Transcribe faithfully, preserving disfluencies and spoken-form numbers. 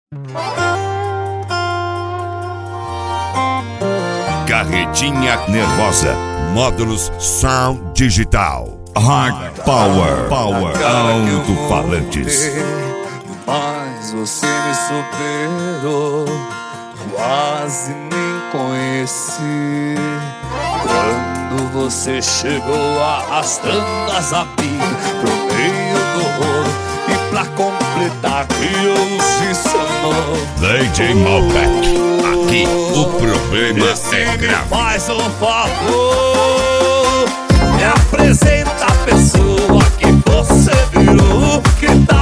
Carretinha nervosa. Módulos Sound Digital. Hard Power. Power. Alto-falantes. Mas você me superou. Quase nem conheci. Quando você chegou arrastando as amigas pro meio do rolo, e pra completar criou-se seu nome. D J Malbec. Aqui o problema é grave. Faz um favor, me apresenta a pessoa que você virou, que tá